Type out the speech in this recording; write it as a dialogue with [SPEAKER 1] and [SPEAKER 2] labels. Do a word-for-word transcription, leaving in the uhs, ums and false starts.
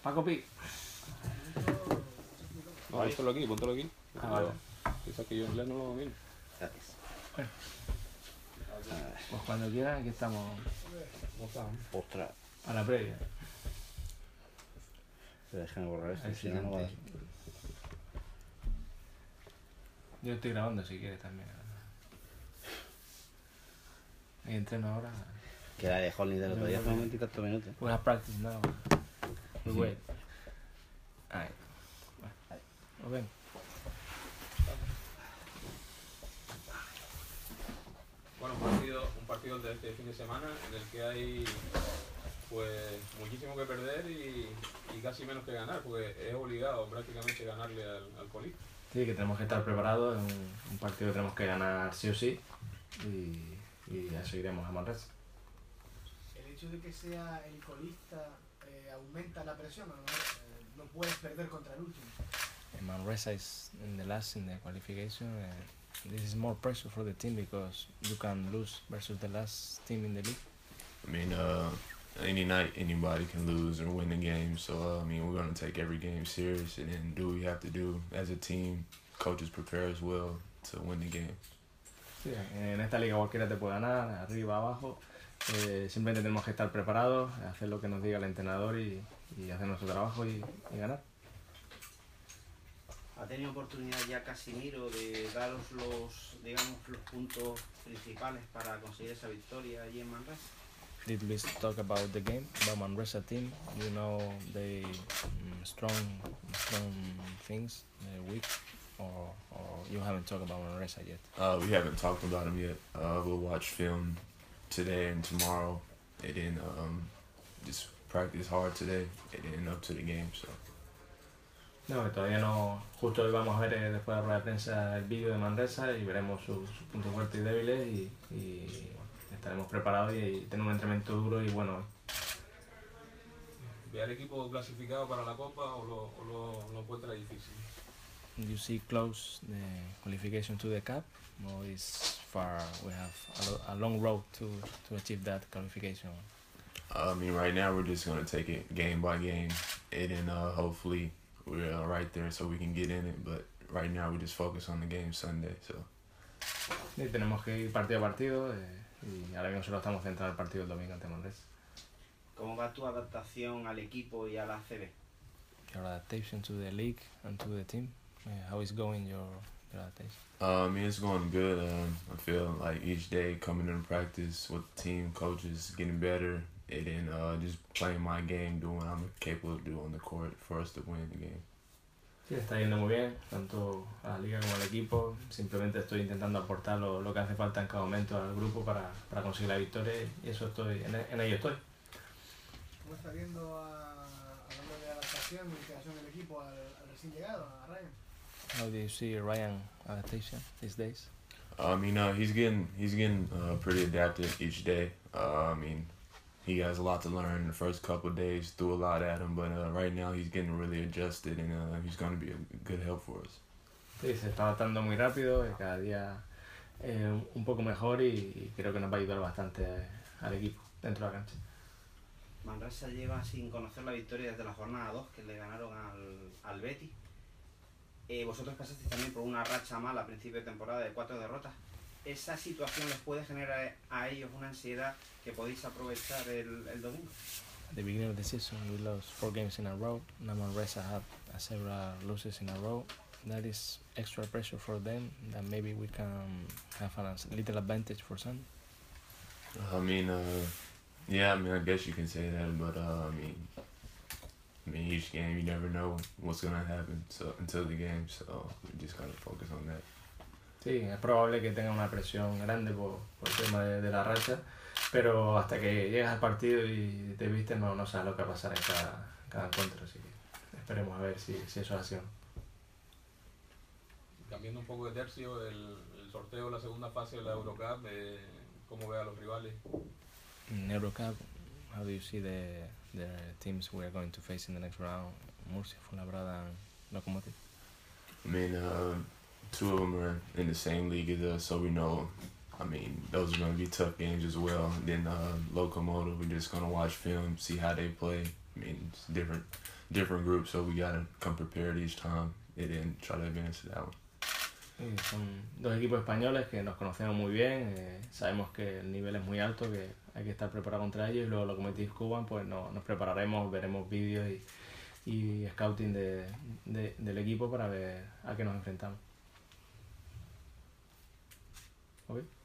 [SPEAKER 1] Paco Pi.
[SPEAKER 2] No, póntelo aquí, póntelo aquí.
[SPEAKER 1] Ah, vale.
[SPEAKER 2] Piensa que yo inglés no lo domino.
[SPEAKER 3] Gracias.
[SPEAKER 1] Bueno. Pues cuando quieran, aquí estamos
[SPEAKER 3] Ostras,
[SPEAKER 1] a la previa.
[SPEAKER 3] pero déjame borrar esto,
[SPEAKER 1] Ahí
[SPEAKER 3] si
[SPEAKER 1] sí
[SPEAKER 3] no, no va a...
[SPEAKER 1] te- Yo estoy grabando si quieres también. Y entreno ahora.
[SPEAKER 3] Que la de Holly del otro día, hace un momento y tantos minutos.
[SPEAKER 1] We have practice now. We wait. Ahí. Bueno. Nos vemos.
[SPEAKER 2] Bueno, un partido, un partido de este fin de semana en el que hay pues muchísimo que perder y, y casi menos que ganar, porque es obligado prácticamente ganarle al, al colista.
[SPEAKER 1] Sí, que tenemos que estar preparados. Es un, un partido que tenemos que ganar sí o sí. Y, y ya seguiremos a Manresa.
[SPEAKER 4] El hecho de que sea el colista eh, aumenta la presión, ¿no? Eh, no puedes perder contra el último.
[SPEAKER 1] And Manresa is in the last in the qualification. Uh, this is more pressure for the team because you can lose versus the last team in the league.
[SPEAKER 5] I mean, uh, any night anybody can lose or win the game. So, uh, I mean, we're going to take every game serious and then do what we have to do as a team. Coaches prepare us well to win the game.
[SPEAKER 1] Sí, en esta liga cualquiera te puede ganar, arriba, abajo. Eh, simplemente tenemos que estar preparados, hacer lo que nos diga el entrenador y, y hacer nuestro trabajo y, y ganar.
[SPEAKER 3] ¿Ha tenido oportunidad ya Casimiro de daros los, digamos, los puntos principales para conseguir esa victoria allí en Manresa?
[SPEAKER 1] Did we talk about the game, about Manresa team? You know they mm, strong, strong things, they're weak, or, or you haven't talked about Manresa yet?
[SPEAKER 5] Uh, we haven't talked about them yet. Uh, we'll watch film today and tomorrow, and then um, just practice hard today, and then up to the game. So.
[SPEAKER 1] No, que todavía no. Justo hoy vamos a ver eh, después de la rueda de prensa el vídeo de Manresa y veremos sus sus puntos fuertes y débiles y, y estaremos preparados y, y tener un entrenamiento duro y bueno.
[SPEAKER 2] ¿Ve al equipo clasificado para la Copa o lo, o lo, lo encuentra difícil?
[SPEAKER 1] You see close the qualification to the Cup, or is far? We have a, lo- a long road to to achieve that qualification.
[SPEAKER 5] Uh, I mean, right now we're just gonna take it game by game, and then uh, hopefully we're uh, right there so we can get in it. But right now we just focus on the game Sunday. So.
[SPEAKER 1] Y tenemos que ir partido a partido eh, y ahora mismo solo estamos centrados en el partido del domingo ante Manresa.
[SPEAKER 3] ¿Cómo va tu adaptación al equipo y a la A C B?
[SPEAKER 1] Your adaptation to the league and to the team. Uh, how is going your, your adaptation?
[SPEAKER 5] Uh, I mean, it's going good. Um, I feel like each day coming into practice with the team, coaches, getting better, and then uh, just playing my game, doing what I'm capable of doing on the court for us to win the game.
[SPEAKER 1] Sí, está yendo muy bien, tanto a la liga como al equipo. Simplemente estoy intentando aportar lo, lo que hace falta en cada momento al grupo para, para conseguir la victoria y eso estoy, en, en ello estoy.
[SPEAKER 4] ¿Cómo está viendo, a, hablando de adaptación y integración del equipo al, al recién llegado, a Ryan?
[SPEAKER 1] How do you see Ryan adaptation these days?
[SPEAKER 5] Uh, I mean, uh, he's getting he's getting uh, pretty adapted each day. Uh, I mean, he has a lot to learn. The first couple of days threw a lot at him, but uh, right now he's getting really adjusted, and uh, he's going to be a good help for us.
[SPEAKER 1] Sí, se está adaptando muy rápido, y cada día eh, un poco mejor y, y creo que nos va a ayudar bastante al equipo dentro de la cancha.
[SPEAKER 3] Manresa lleva sin conocer la victoria desde la jornada dos, que le ganaron al, al Betis. Eh, vosotros pasasteis también por una racha mala a principio de temporada de cuatro derrotas. ¿Esa situación les puede generar a ellos una ansiedad que podéis aprovechar el, el domingo?
[SPEAKER 1] At the beginning of the season, we lost four games in a row. Now Manresa have uh, several losses in a row. That is extra pressure for them. That maybe we can have a little advantage for Sunday.
[SPEAKER 5] I mean, uh, yeah, I mean, I guess you can say that, but uh, I mean, I mean, each game you never know what's gonna happen. So until the game, so we just gotta focus on that.
[SPEAKER 1] Sí, es probable que tenga una presión grande por, por el tema de, de la racha, pero hasta que llegas al partido y te viste no, no sabes lo que va a pasar en cada, cada encuentro, así que esperemos a ver si, si eso es así o no.
[SPEAKER 2] Cambiando un poco de tercio, el, el sorteo de la segunda fase de la Eurocup, eh, ¿cómo ve a los rivales?
[SPEAKER 1] In Eurocup, how do you see the, the teams we are going to face in the next round? Murcia, Fuenlabrada and Lokomotiv?
[SPEAKER 5] I mean, uh, two of them are in the same league as us, so we know. I mean, those are gonna be tough games as well. Then uh, Locomotive, we're just gonna watch film, see how they play, I mean, it's different, different groups, so we gotta come prepared each time and then try to advance to that one.
[SPEAKER 1] Y son dos equipos españoles que nos conocemos muy bien, eh, sabemos que el nivel es muy alto, que hay que estar preparado contra ellos, y luego lo Lokomotiv Kuban, pues no, nos prepararemos, veremos vídeos y, y scouting de, de, del equipo para ver a qué nos enfrentamos. ¿Ok?